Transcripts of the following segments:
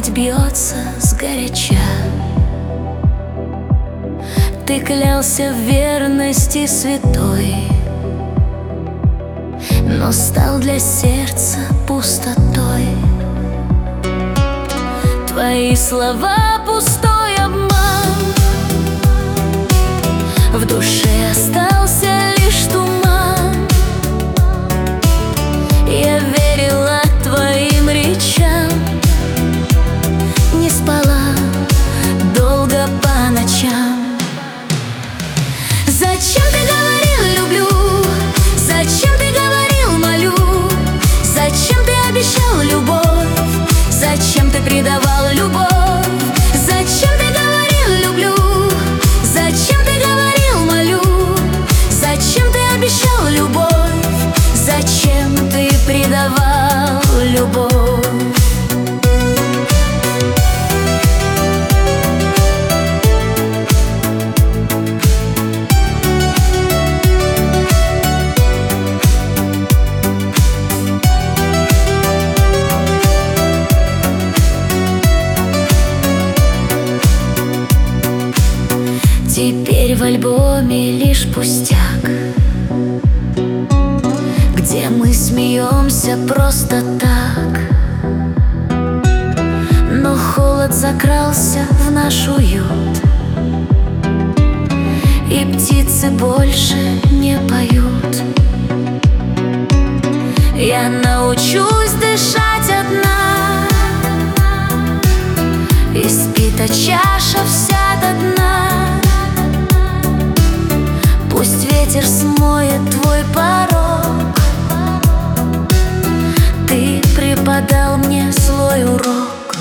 память бьется сгоряча. Ты клялся в верности святой, но стал для сердца пустотой. Твои слова — пустой обман, в душе остался лишь туман. Я верила твоим речам, не спала долго по ночам. Зачем ты говорил «люблю»? Зачем ты говорил «молю»? Зачем ты обещал любовь? Зачем ты предавал любовь? Зачем ты говорил «люблю»? Зачем ты говорил «молю»? Зачем ты обещал любовь? Зачем ты предавал любовь? Теперь в альбоме лишь пустяк, где мы смеемся просто так. Но холод закрался в наш уют, и птицы больше не поют. Я научусь дышать одна, испита чаша вся до дна. Пусть ветер смоет твой порог, ты преподал мне свой урок.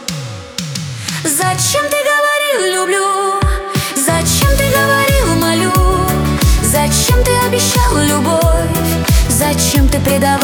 Зачем ты говорил «люблю»? Зачем ты говорил «молю»? Зачем ты обещал любовь? Зачем ты предал